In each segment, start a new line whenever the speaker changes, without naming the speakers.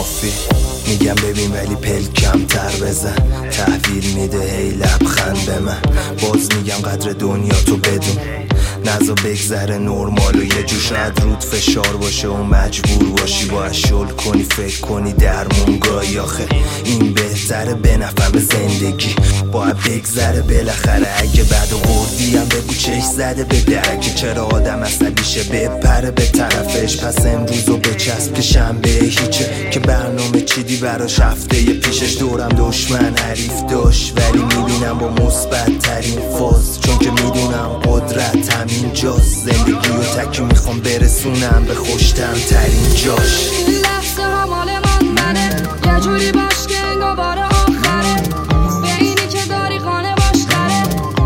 کافی. میگم ببین ولی پلکم تر بزن، تحویل میده هی لبخند به من. باز میگم قدر دنیا تو بدون، نزا بگذره نرمال و یه جوش ند رود فشار باشه و مجبور باشی باید شل کنی فکر کنی درمون گاهی. آخه این بهتره به نفهم زندگی باید بگذره بالاخره. اگه بعد و قردی هم بگو چش زده به درکه، چرا آدم عصبیشه بپره به طرفش. پس امروزو بچسب که شنبه هیچه که برنامه چیدی براش هفته پیشش. دورم دشمن حریف داشت ولی میبینم با مثبت ترین فاز، چون که میدونم قدرت همین جاست. زندگی رو تکی میخوام برسونم به خوشتم ترین جاش.
این لحظه ها مال من منه، یه جوری باش که انگار بار آخره. به اینی که داری خانه باش خره،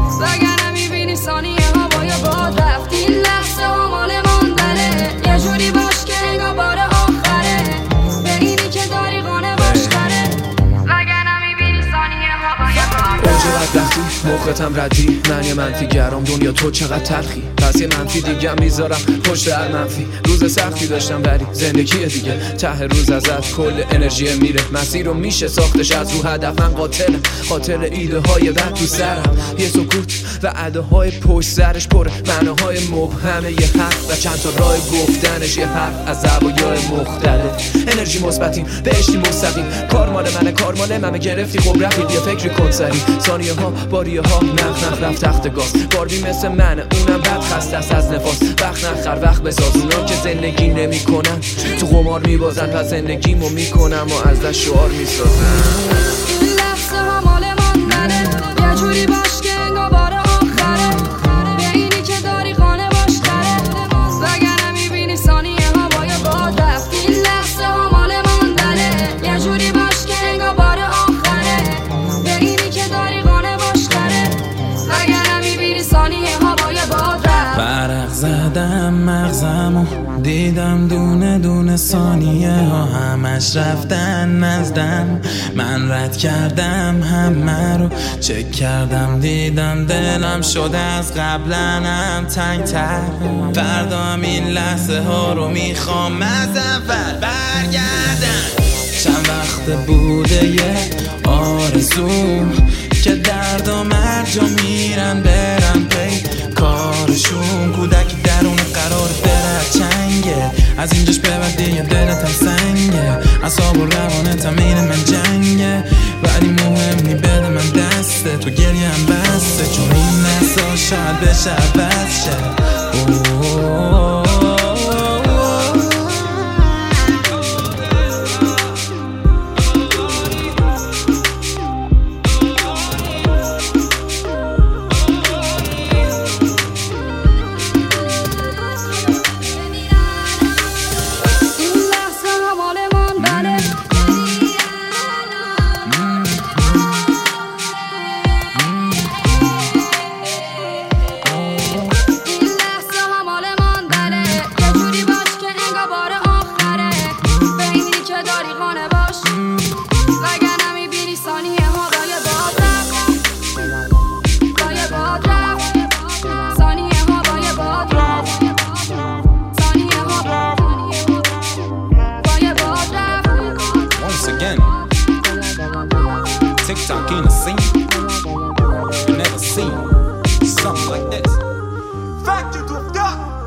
وگرنه میبینی ثانیه هوای باد رفت. این لحظه ها مال من منه، یه جوری باش که انگار بار آخره. به اینی که داری خانه باش خره، وگرنه میبینی ثانیه هوای باد رفت.
چقدر وقتی موقعتم ردی، من یه منفی گرام دنیا تو چقدر تلخی. پس یه منفی دیگه میذارم پشت هر منفی. روز سختی داشتم ولی زندگی دیگه، ته روز ازت کل انرژی میره. مسیر رو میشه ساختش از رو هدف. من قاتل ایده های بد تو سرم. یه سکوت و اداهای پشت سرش پر معناهای مبهمه. یه حرف و چند تا راه گفتنش، یه حرف از زوایای مختلف. انرژی مثبتیم بهشتی مستقیم، کار مال منه گرفتی خب رفیق. یه فکری کن سری ثانیه ها باریه ها نخ رفت تخت گاز. باربی مثل منه اونم بد خسته است از نفاس. وقت نخر وقت بساز، اونا که زندگی نمی کنن تو قمار میبازن. پس زندگیمو میکنم و از دست شعار میسازم.
این لحظه ها مال من منه، یه جوری باش که انگار بار آخره. به اینی که داری خانه باش خره، وگرنه میبینی ثانیه هوای باد رفت. این لحظه ها مال من منه، یه جوری باش که انگار بار آخره. به اینی که داری خانه باش خره، وگرنه میبینی ثانیه هوای باد رفت.
برق زدم مغزمو دیدم دونه دونه ثانیه ها همش رفتن نزدم. من رد کردم همه رو چک کردم، دیدم دلم شده از قبلنم تنگ تر. فردا هم این لحظه ها رو میخوام از اول برگردم. چند وقت بوده یه آرزوم که درد و مرجا میرن برن پی کارشون. کودک درون قرار درد چنگه، از اینجاش به بعد دیگه دلتم سنگه. اعصاب و روانتم این من جنگه، ولی مهم نی بده من دسته. تو گریه هم بسته چون این نسا شاید بشه عوض شه. TikTok in the scene, you never seen something like this.
Fact you do